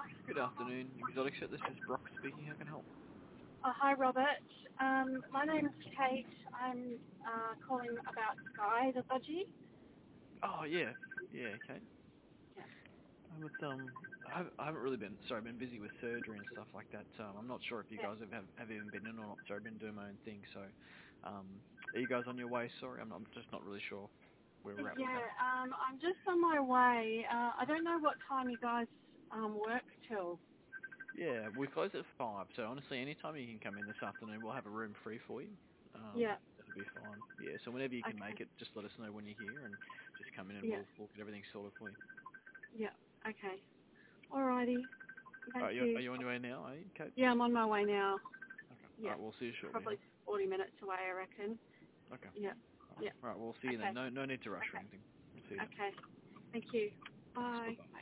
Good afternoon, Exotic Set. This is Brock speaking. How can I help? Hi, Robert. My name's Kate. I'm calling about Sky, the budgie. Oh yeah, yeah, okay. Yeah. I haven't really been been busy with surgery and stuff like that. I'm not sure if you Yeah. guys have even been in or not. So I've been doing my own thing. So, are you guys on your way? Sorry, I'm just not really sure where we're at with Yeah. that. I'm just on my way. I don't know what time you guys work till. Yeah, we close at 5. So honestly, anytime you can come in this afternoon, we'll have a room free for you. Yeah. That'll be fine. Yeah. So whenever you can Okay. make it, just let us know when you're here and just come in and Yeah. we'll get everything sorted for you. Yeah. Okay. Alrighty. All Thank right, you. are you on your way now? Are you, Kate? Yeah, I'm on my way now. Okay. All Yeah. right, we'll see you shortly, Probably huh? 40 minutes away, I reckon. Okay. Yeah. Yeah. All right, we'll see you then. Okay. No need to rush or Okay. anything. We'll see you then. Okay. Thank you. Thanks. Bye. Bye-bye.